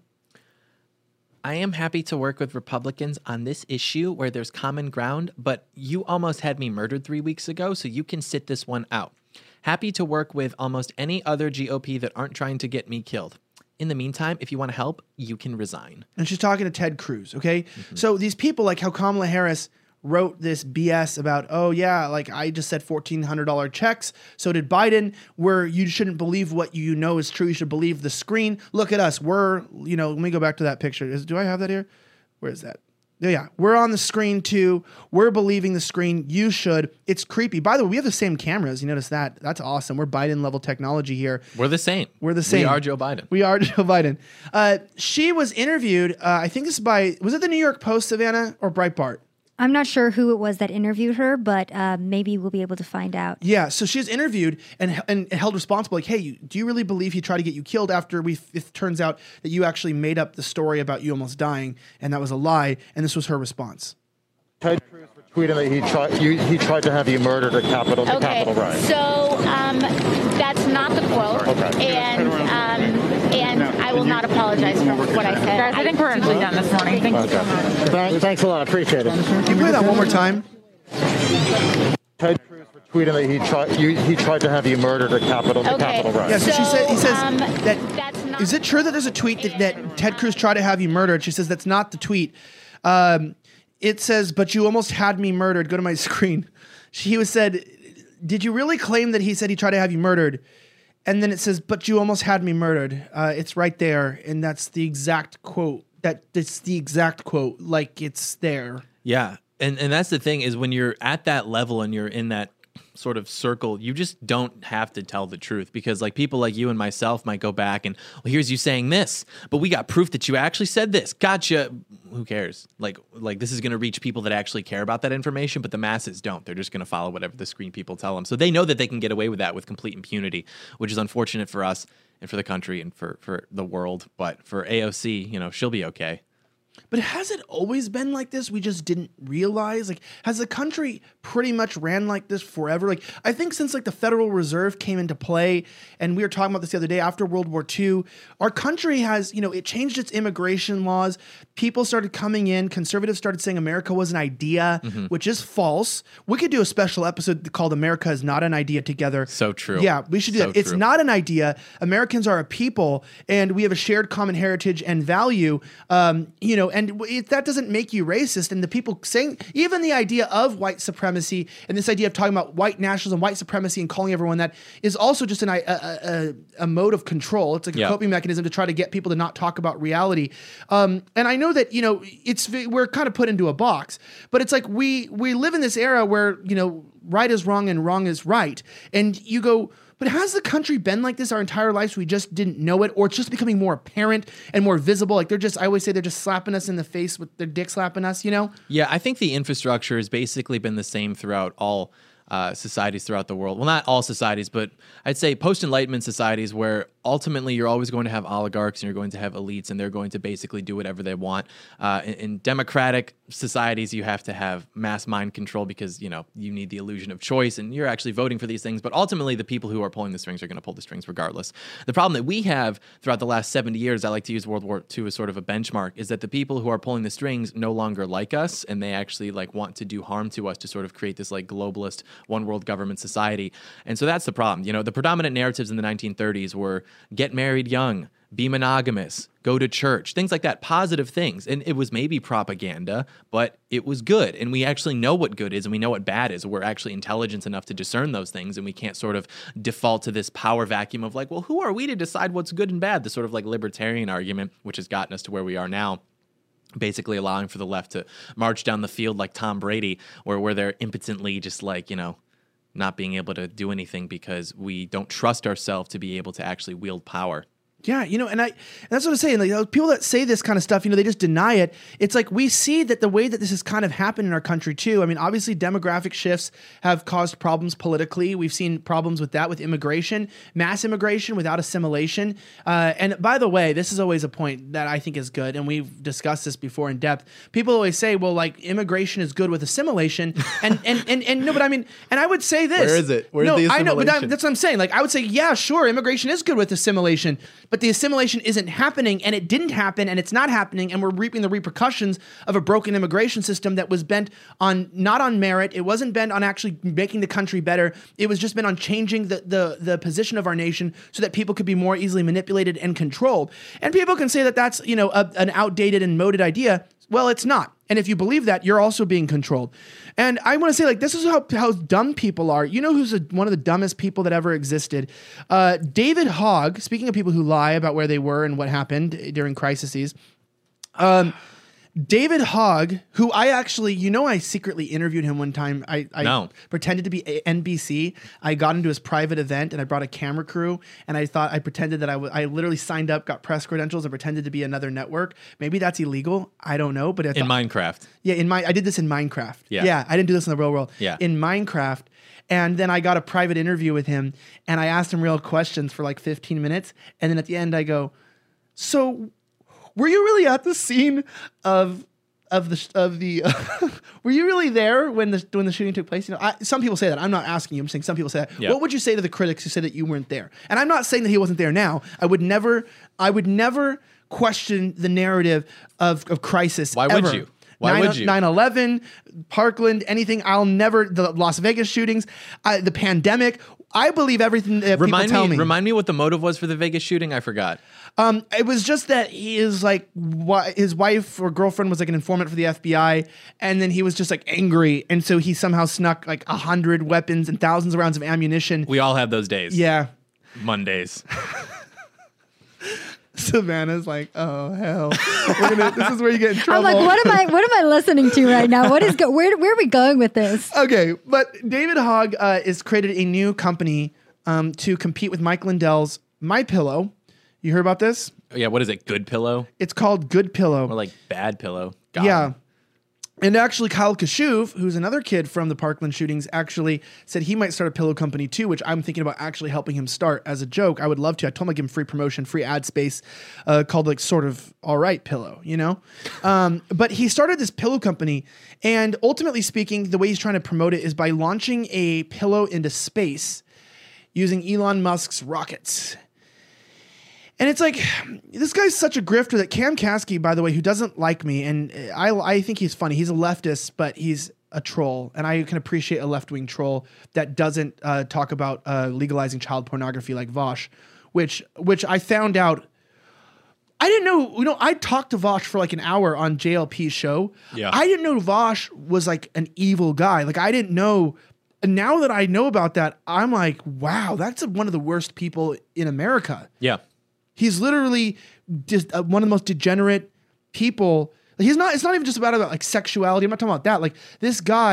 I am happy to work with Republicans on this issue where there's common ground, but you almost had me murdered three weeks ago, so you can sit this one out. Happy to work with almost any other G O P that aren't trying to get me killed. In the meantime, if you want to help, you can resign.
And she's talking to Ted Cruz, okay? Mm-hmm. So these people, like how Kamala Harris wrote this B S about, oh yeah, like I just said fourteen hundred dollars checks, so did Biden, where you shouldn't believe what you know is true, you should believe the screen. Look at us, we're, you know, let me go back to that picture. Is, do I have that here? Where is that? Oh, yeah, we're on the screen too. We're believing the screen. You should. It's creepy. By the way, we have the same cameras. You notice that? That's awesome. We're Biden level technology here.
We're the same.
We're the same.
We are Joe Biden.
We are Joe Biden. Uh, she was interviewed. Uh, I think this is by, was it the New York Post, Savannah, or Breitbart?
I'm not sure who it was that interviewed her, but uh, maybe we'll be able to find out.
Yeah, so she was interviewed and and held responsible. Like, hey, you, do you really believe he tried to get you killed after we? It turns out that you actually made up the story about you almost dying, and that was a lie. And this was her response.
Ted Cruz tweeted that he tried you, he tried to have you murdered at Capitol. The
Okay,
Capitol riot.
so um, that's not the quote,
Okay.
and um, and I will not apologize for what I said.
Guys, I think we're actually done this morning. Thank you so much.
Thank, thanks a lot. Appreciate it.
Can you play that one more time?
Ted Cruz tweeted that he tried you, he tried to have you murdered at Capitol. The
Okay.
Capitol riot.
Yeah, so, she said. He says
um,
that.
that's not
Is it true that there's a tweet that, that Ted Cruz tried to have you murdered? She says that's not the tweet. Um, it says, but you almost had me murdered. Go to my screen. She was said, did you really claim that he said he tried to have you murdered? And then it says, but you almost had me murdered. Uh, it's right there. And that's the exact quote. That It's the exact quote. Like, it's there.
Yeah. And and that's the thing, is when you're at that level and you're in that sort of circle, you just don't have to tell the truth, because like people like you and myself might go back and, well, here's you saying this, but we got proof that you actually said this. Gotcha. Who cares? Like, like this is going to reach people that actually care about that information, but the masses don't. They're just going to follow whatever the screen people tell them. So they know that they can get away with that with complete impunity, which is unfortunate for us and for the country and for, for the world. But for A O C, you know, she'll be okay.
But has it always been like this? We just didn't realize? Like, has the country pretty much ran like this forever? Like, I think since like the Federal Reserve came into play, and we were talking about this the other day, after World War Two, our country has, you know, it changed its immigration laws. People started coming in. Conservatives started saying America was an idea,
Mm-hmm.
which is false. We could do a special episode called America is Not an Idea together.
So true.
Yeah, we should do
So
that. It's
true.
not an idea. Americans are a people, and we have a shared common heritage and value. Um, you know, and it, that doesn't make you racist. And the people saying, even the idea of white supremacy and this idea of talking about white nationalism, white supremacy, and calling everyone that is also just an, a, a, a mode of control. It's like a
Yeah.
coping mechanism to try to get people to not talk about reality. Um, and I know that, you know, it's we're kind of put into a box, but it's like we we live in this era where, you know, right is wrong and wrong is right. And you go, but But has the country been like this our entire lives? We just didn't know it, or it's just becoming more apparent and more visible. Like they're just, I always say they're just slapping us in the face with their dick slapping us, you know?
Yeah, I think the infrastructure has basically been the same throughout all uh, societies throughout the world. Well, not all societies, but I'd say post-Enlightenment societies where ultimately you're always going to have oligarchs and you're going to have elites and they're going to basically do whatever they want. Uh, in, in democratic societies, you have to have mass mind control because, you know, you need the illusion of choice and you're actually voting for these things. But ultimately, the people who are pulling the strings are going to pull the strings regardless. The problem that we have throughout the last seventy years, I like to use World War Two as sort of a benchmark, is that the people who are pulling the strings no longer like us and they actually like want to do harm to us to sort of create this like globalist one world government society. And so that's the problem. You know, the predominant narratives in the nineteen thirties were get married young, be monogamous, go to church, things like that, positive things. And it was maybe propaganda, but it was good. And we actually know what good is and we know what bad is. We're actually intelligent enough to discern those things. And we can't sort of default to this power vacuum of like, well, who are we to decide what's good and bad? The sort of like libertarian argument, which has gotten us to where we are now. Basically allowing for the left to march down the field like Tom Brady, or where they're impotently just like, you know, not being able to do anything because we don't trust ourselves to be able to actually wield power.
Yeah, you know, and I and that's what I'm saying. Like, you know, people that say this kind of stuff, you know, they just deny it. It's like we see that the way that this has kind of happened in our country too. I mean, obviously, demographic shifts have caused problems politically. We've seen problems with that, with immigration, mass immigration without assimilation. Uh, and by the way, this is always a point that I think is good, and we've discussed this before in depth. People always say, "Well, like immigration is good with assimilation," and and and and no, but I mean, and I would say this.
Where is it? Where's
no,
the assimilation?
I know, but I, that's what I'm saying. Like, I would say, yeah, sure, immigration is good with assimilation. But the assimilation isn't happening, and it didn't happen, and it's not happening, and we're reaping the repercussions of a broken immigration system that was bent on not on merit. It wasn't bent on actually making the country better. It was just bent on changing the the the position of our nation so that people could be more easily manipulated and controlled. And people can say that that's, you know, a, an outdated and moded idea. Well, it's not. And if you believe that, you're also being controlled. And I want to say, like, this is how, how dumb people are. You know who's a, one of the dumbest people that ever existed? Uh, David Hogg, speaking of people who lie about where they were and what happened during crises, um, David Hogg, who I actually, you know, I secretly interviewed him one time. I, I
no.
pretended to be N B C. I got into his private event and I brought a camera crew and I thought I pretended that I was, I literally signed up, got press credentials and pretended to be another network. Maybe that's illegal. I don't know. But I
in
thought,
Minecraft.
Yeah, in my, I did this in Minecraft.
Yeah.
Yeah, I didn't do this in the real world.
Yeah.
In Minecraft. And then I got a private interview with him and I asked him real questions for like fifteen minutes. And then at the end I go, so were you really at the scene of of the of the? Uh, were you really there when the when the shooting took place? You know, I, some people say that. I'm not asking you. I'm saying some people say that.
Yeah.
What would you say to the critics who say that you weren't there? And I'm not saying that he wasn't there. Now, I would never. I would never question the narrative of of crisis.
Why
ever.
would you? Why
nine,
would you?
nine eleven, Parkland, anything. I'll never. The Las Vegas shootings, I, the pandemic. I believe everything that
remind
people tell
me,
me.
Remind me what the motive was for the Vegas shooting. I forgot.
Um, it was just that he is like, wh- his wife or girlfriend was like an informant for the F B I, and then he was just like angry, and so he somehow snuck like a hundred weapons and thousands of rounds of ammunition.
We all have those days.
Yeah,
Mondays.
Savannah's like, oh hell, We're gonna, this is where you get in trouble.
I'm like, what am I? What am I listening to right now? What is go- where? Where are we going with this?
Okay, but David Hogg uh, has created a new company um, to compete with Mike Lindell's MyPillow. You heard about this?
Yeah, what is it? Good Pillow?
It's called Good Pillow.
Or like Bad Pillow. God.
Yeah. And actually, Kyle Kashuv, who's another kid from the Parkland shootings, actually said he might start a pillow company too, which I'm thinking about actually helping him start as a joke. I would love to. I told him I'd give him free promotion, free ad space, uh, called like sort of all right pillow, you know? Um, but he started this pillow company, and ultimately speaking, the way he's trying to promote it is by launching a pillow into space using Elon Musk's rockets. And it's like, this guy's such a grifter that Cam Caskey, by the way, who doesn't like me, and I, I think he's funny. He's a leftist, but he's a troll. And I can appreciate a left-wing troll that doesn't uh, talk about uh, legalizing child pornography like Vosh, which which I found out. I didn't know, you know, I talked to Vosh for like an hour on J L P's show.
Yeah.
I didn't know Vosh was like an evil guy. Like, I didn't know. And now that I know about that, I'm like, wow, that's one of the worst people in America.
Yeah.
He's literally just uh, one of the most degenerate people. He's not. It's not even just about, about like sexuality. I'm not talking about that. Like, this guy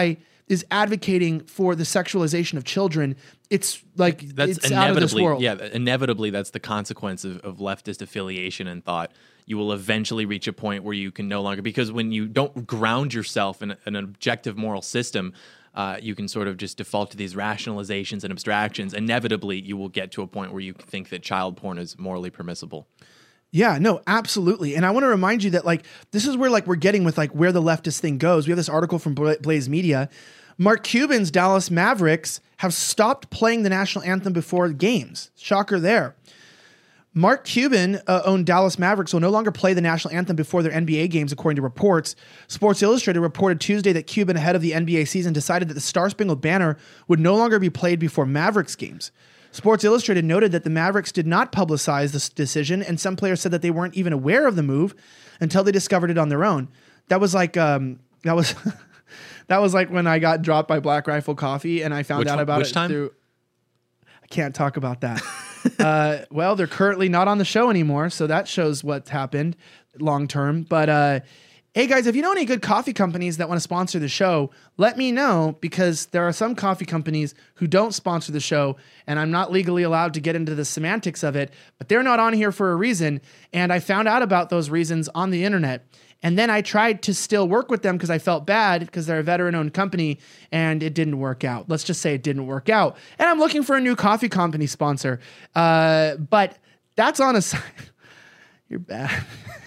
is advocating for the sexualization of children, it's like
That's
it's out of this
inevitably,
world.
yeah, inevitably that's the consequence of, of leftist affiliation and thought. You will eventually reach a point where you can no longer, because when you don't ground yourself in an objective moral system, uh, you can sort of just default to these rationalizations and abstractions. Inevitably, you will get to a point where you think that child porn is morally permissible.
Yeah, no, absolutely. And I want to remind you that like this is where like we're getting with like where the leftist thing goes. We have this article from Bla- Blaze Media. Mark Cuban's Dallas Mavericks have stopped playing the national anthem before games. Shocker there. Mark Cuban uh, owned Dallas Mavericks will no longer play the national anthem before their N B A games, according to reports. Sports Illustrated reported Tuesday that Cuban, ahead of the N B A season, decided that the Star Spangled Banner would no longer be played before Mavericks games. Sports Illustrated noted that the Mavericks did not publicize this decision, and some players said that they weren't even aware of the move until they discovered it on their own. That was like um, that was that was like when I got dropped by Black Rifle Coffee, and I found
Which
out
one-
about
which
it
time?
through. I can't talk about that. uh, well, they're currently not on the show anymore, so that shows what's happened long term. But uh, hey, guys, if you know any good coffee companies that want to sponsor the show, let me know, because there are some coffee companies who don't sponsor the show, and I'm not legally allowed to get into the semantics of it, but they're not on here for a reason, and I found out about those reasons on the internet. And then I tried to still work with them because I felt bad because they're a veteran-owned company, and it didn't work out. Let's just say it didn't work out. And I'm looking for a new coffee company sponsor. Uh, but that's on a side. You're bad.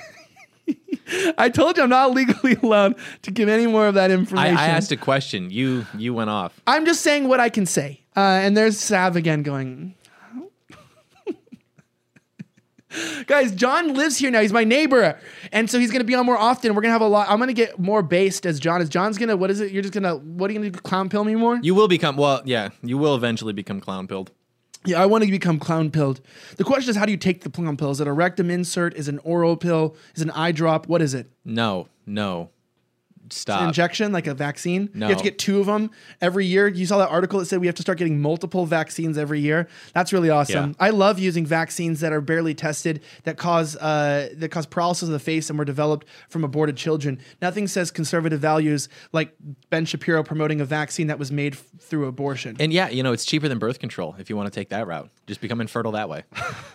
I told you I'm not legally allowed to give any more of that
I,
information.
I asked a question. You you went off.
I'm just saying what I can say. Uh, and there's Sav again going... Guys, John lives here now. He's my neighbor. And so he's going to be on more often. We're going to have a lot. I'm going to get more based as John is. John's going to, what is it? You're just going to, what are you going to do? Clown pill me more?
You will become, well, yeah, you will eventually become clown pilled.
Yeah, I want to become clown pilled. The question is, how do you take the clown pill? Is it a rectum insert? Is it an oral pill? Is it an eye drop? What is it?
No, no. Stop.
It's an injection, like a vaccine?
No.
You have to get two of them every year. You saw that article that said we have to start getting multiple vaccines every year. That's really awesome.
Yeah.
I love using vaccines that are barely tested, that cause uh, that cause paralysis of the face and were developed from aborted children. Nothing says conservative values like Ben Shapiro promoting a vaccine that was made f- through abortion.
And yeah, you know, it's cheaper than birth control if you want to take that route. Just become infertile that way.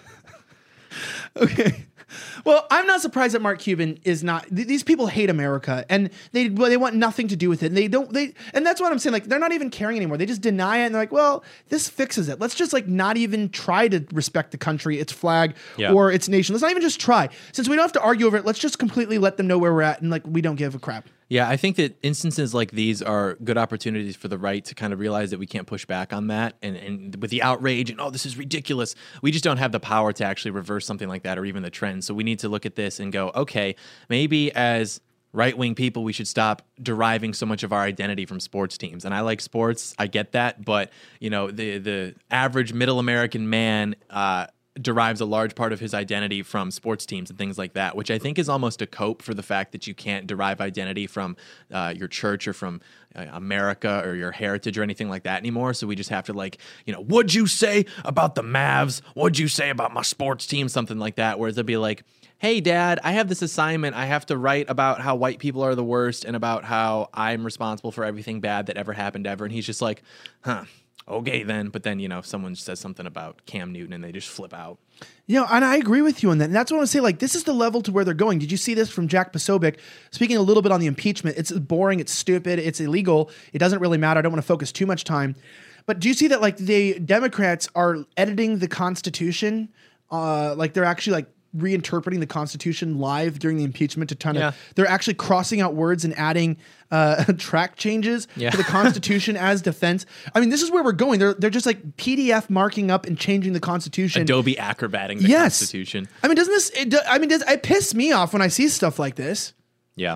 Okay. Well, I'm not surprised that Mark Cuban is not. Th- these people hate America, and they well, they want nothing to do with it. And they don't. They and that's what I'm saying. Like, they're not even caring anymore. They just deny it, and they're like, "Well, this fixes it. Let's just like not even try to respect the country, its flag,
Yeah.
or its nation. Let's not even just try. Since we don't have to argue over it, let's just completely let them know where we're at, and like we don't give a crap."
Yeah, I think that instances like these are good opportunities for the right to kind of realize that we can't push back on that. And, and with the outrage and, oh, this is ridiculous, we just don't have the power to actually reverse something like that or even the trend. So we need to look at this and go, okay, maybe as right-wing people, we should stop deriving so much of our identity from sports teams. And I like sports, I get that. But, you know, the, the average middle American man uh, derives a large part of his identity from sports teams and things like that, which I think is almost a cope for the fact that you can't derive identity from uh, your church or from uh, America or your heritage or anything like that anymore. So we just have to like, you know, what'd you say about the Mavs? What'd you say about my sports team? Something like that, whereas they'll be like, hey, Dad, I have this assignment. I have to write about how white people are the worst and about how I'm responsible for everything bad that ever happened ever. And he's just like, huh. Okay, then. But then, you know, someone says something about Cam Newton and they just flip out.
You know, and I agree with you on that. And that's what I want to say. Like, this is the level to where they're going. Did you see this from Jack Posobiec? Speaking a little bit on the impeachment, it's boring, it's stupid, it's illegal. It doesn't really matter. I don't want to focus too much time. But do you see that, like, the Democrats are editing the Constitution? Uh, like, they're actually, like, reinterpreting the Constitution live during the impeachment to kind of,
Yeah.
they're actually crossing out words and adding uh, track changes
Yeah.
to the Constitution as defense. I mean, this is where we're going. They're they're just like P D F marking up and changing the Constitution.
Adobe acrobating the
Yes.
Constitution.
I mean, doesn't this? It, do- I mean, does it piss me off when I see stuff like this?
Yeah.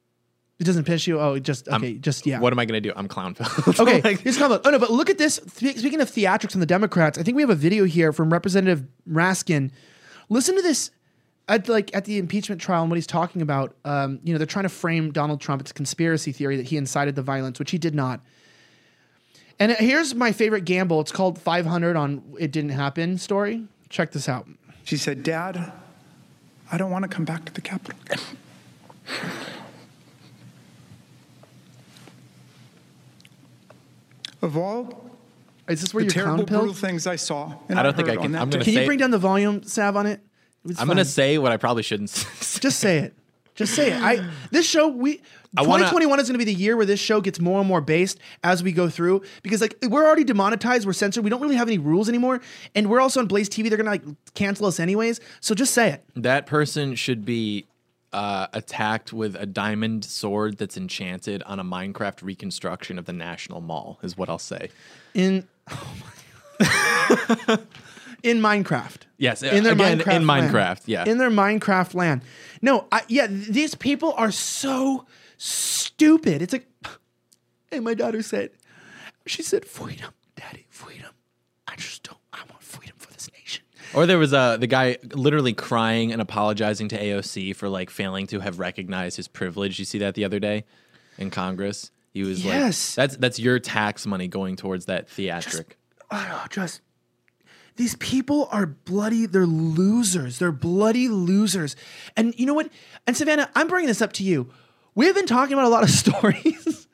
It doesn't piss you? Oh, it just okay,
I'm-
just yeah.
What am I going to do? I'm clown filled.
Okay,
Like-
here's comment. Oh no, but look at this. Spe- Speaking of theatrics on the Democrats, I think we have a video here from Representative Raskin. Listen to this. At like at the impeachment trial and what he's talking about. Um, you know, they're trying to frame Donald Trump. It's a conspiracy theory that he incited the violence, which he did not. And here's my favorite gamble. It's called five hundred on It Didn't Happen story. Check this out.
She said, Dad, I don't want to come back to the Capitol. Of all
Is this where
the
you're
terrible,
clown
brutal
pilled?
things I saw, and
I don't think
heard
I can-
on that
I'm gonna
day.
Can you
say-
bring down the volume, Sav, on it? It's
I'm
fine.
gonna say what I probably shouldn't say.
Just say it. Just say it. I this show we
I wanna-
twenty twenty-one is going to be the year where this show gets more and more based as we go through because like we're already demonetized, we're censored, we don't really have any rules anymore, and we're also on Blaze T V. They're going to like cancel us anyways. So just say it.
That person should be uh, attacked with a diamond sword that's enchanted on a Minecraft reconstruction of the National Mall, is what I'll say.
In oh my God. In Minecraft.
Yes,
in their
again,
Minecraft
in
land.
Minecraft, yeah.
In their Minecraft land. No, I, yeah, th- these people are so stupid. It's like, and my daughter said, she said, freedom, daddy, freedom. I just don't, I want freedom for this nation.
Or there was uh, the guy literally crying and apologizing to A O C for like failing to have recognized his privilege. You see that the other day in Congress? He was
Yes.
like, that's that's your tax money going towards that theatric.
I don't know, just these people are bloody, they're losers. They're bloody losers. And you know what? And Savannah, I'm bringing this up to you. We've been talking about a lot of stories.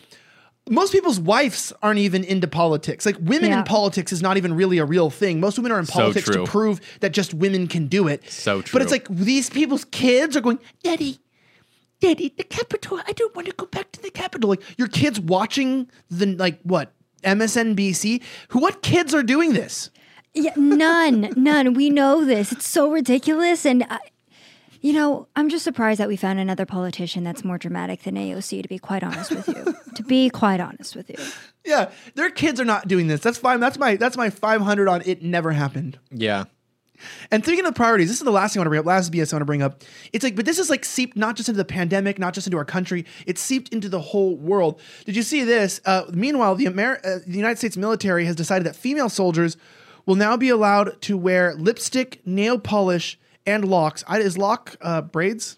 Most people's wives aren't even into politics. Like women
Yeah.
in politics is not even really a real thing. Most women are in
So
politics
true.
to prove that just women can do it.
So true.
But it's like these people's kids are going, Daddy, Daddy, the Capitol. I don't want to go back to the Capitol. Like your kids watching the like what? M S N B C? Who what kids are doing this?
Yeah, none, none. We know this. It's so ridiculous. And, I, you know, I'm just surprised that we found another politician that's more dramatic than A O C, to be quite honest with you. to be quite honest with you.
Yeah, their kids are not doing this. That's fine. That's my that's my five hundred on it never happened.
Yeah.
And thinking of the priorities, this is the last thing I want to bring up, last B S I want to bring up. It's like, but this is like seeped not just into the pandemic, not just into our country, it's seeped into the whole world. Did you see this? Uh, meanwhile, the, Amer- uh, the United States military has decided that female soldiers will now be allowed to wear lipstick, nail polish, and locks. I, is lock uh, braids?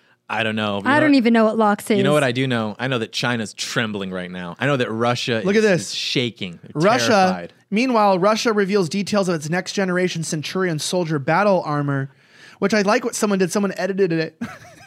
I don't know. You
I
know
don't
what-
even know what locks is.
You know what I do know? I know that China's trembling right now. I know that Russia
Look
is,
at this.
is shaking. They're
Russia,
terrified.
meanwhile, Russia reveals details of its next generation Centurion soldier battle armor, which I like what someone did. Someone edited it.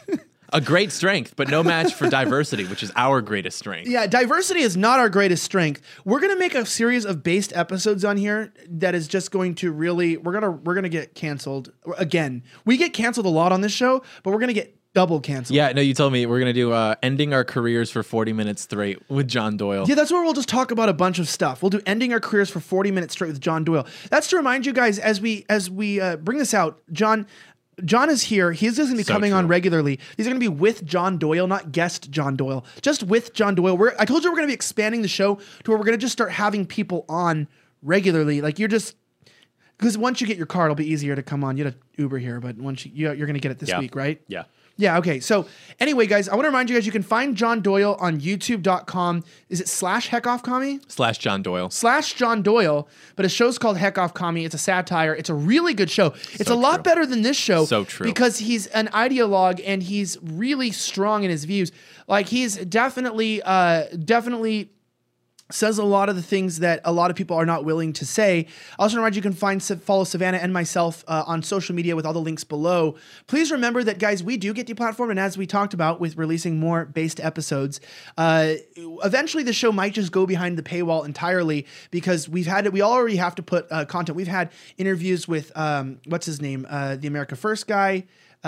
A great strength, but no match for diversity, which is our greatest strength.
Yeah, diversity is not our greatest strength. We're gonna make a series of based episodes on here that is just going to really we're gonna we're gonna get canceled again. We get canceled a lot on this show, but we're gonna get double canceled.
Yeah, no, you told me we're going to do uh, ending our careers for forty minutes straight with John Doyle.
Yeah, that's where we'll just talk about a bunch of stuff. We'll do ending our careers for forty minutes straight with John Doyle. That's to remind you guys as we as we uh, bring this out, John. John is here. He's just going to be
So
coming
true.
on regularly. These are going to be with John Doyle, not guest John Doyle. Just with John Doyle. We're, I told you we're going to be expanding the show to where we're going to just start having people on regularly. Like you're just because once you get your car, it'll be easier to come on. You had to Uber here, but once you, you you're going to get it this
Yeah.
week, right?
Yeah.
Yeah, okay. So anyway, guys, I want to remind you guys, you can find John Doyle on youtube dot com. Is it slash Heck Off Commie?
Slash John Doyle.
Slash John Doyle, but his show's called Heck Off Commie. It's a satire. It's a really good show. It's
So
a lot
true.
better than this show.
So true.
Because he's an ideologue and he's really strong in his views. Like he's definitely, uh, definitely says a lot of the things that a lot of people are not willing to say. I also remind you, you can find follow Savannah and myself uh, on social media with all the links below. Please remember that, guys, we do get deplatformed, and as we talked about with releasing more based episodes, uh, eventually the show might just go behind the paywall entirely because we've had it. We already have to put uh, content. We've had interviews with um, what's his name, uh, the America First guy,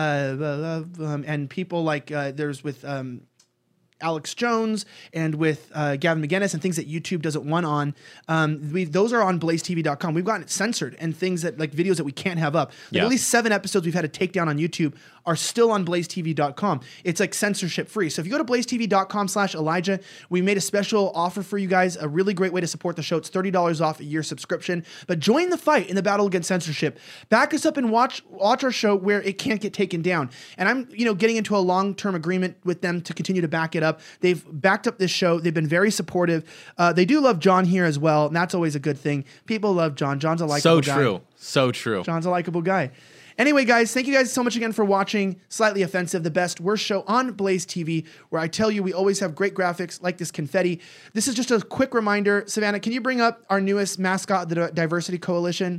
uh, um, and people like uh, there's with. Um, Alex Jones and with uh, Gavin McGinnis and things that YouTube doesn't want on. Um, we those are on blaze t v dot com. We've gotten it censored and things that like videos that we can't have up. Like
Yeah.
At least seven episodes we've had to take down on YouTube are still on blaze t v dot com. It's like censorship free. So if you go to blaze t v dot com slash Elijah, we made a special offer for you guys, a really great way to support the show. It's thirty dollars off a year subscription. But join the fight in the battle against censorship. Back us up and watch watch our show where it can't get taken down. And I'm, you know, getting into a long-term agreement with them to continue to back it up. They've backed up this show. They've been very supportive. Uh, they do love John here as well, and that's always a good thing. People love John. John's a likable
So
guy.
true. So true.
John's a likable guy. Anyway, guys, thank you guys so much again for watching Slightly Offensive, the best worst show on Blaze T V, where I tell you we always have great graphics like this confetti. This is just a quick reminder. Savannah, can you bring up our newest mascot, the Diversity Coalition?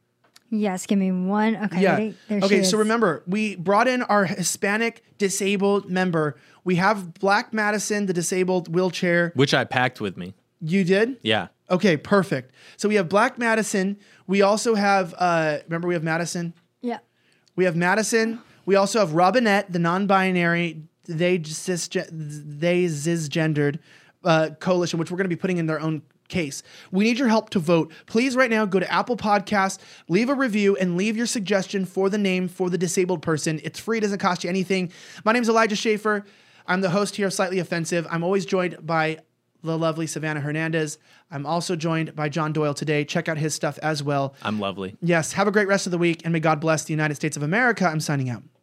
Yes, give me one. Okay,
Yeah.
ready? There she
Okay,
is.
so remember, we brought in our Hispanic disabled member. We have Black Madison, the disabled wheelchair.
Which I packed with me.
You did?
Yeah.
Okay, perfect. So we have Black Madison. We also have, uh, remember we have Madison?
Yeah.
We have Madison. We also have Robinette, the non-binary, they cisge- they cisgendered uh, coalition, which we're going to be putting in their own case. We need your help to vote. Please right now go to Apple Podcasts, leave a review, and leave your suggestion for the name for the disabled person. It's free. It doesn't cost you anything. My name is Elijah Schaefer. I'm the host here of Slightly Offensive. I'm always joined by the lovely Savannah Hernandez. I'm also joined by John Doyle today. Check out his stuff as well.
I'm lovely.
Yes. Have a great rest of the week, and may God bless the United States of America. I'm signing out.